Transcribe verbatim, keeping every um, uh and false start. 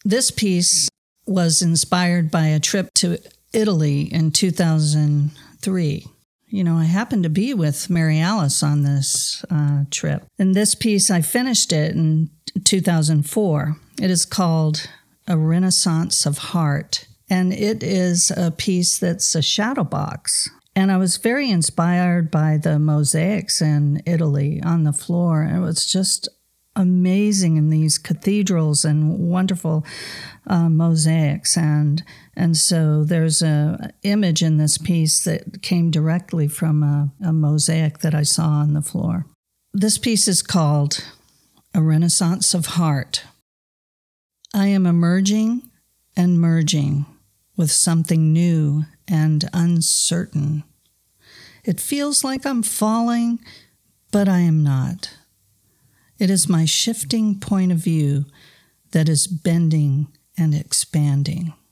This piece was inspired by a trip to Italy in two thousand three. You know, I happened to be with Mary Alice on this uh, trip. And this piece, I finished it in two thousand four. It is called A Renaissance of Heart. And it is a piece that's a shadow box. And I was very inspired by the mosaics in Italy on the floor. It was just amazing in these cathedrals and wonderful uh, mosaics. And and so there's a image in this piece that came directly from a, a mosaic that I saw on the floor. This piece is called A Renaissance of Heart. I am emerging and merging with something new and uncertain. It feels like I'm falling, but I am not. It is my shifting point of view that is bending and expanding.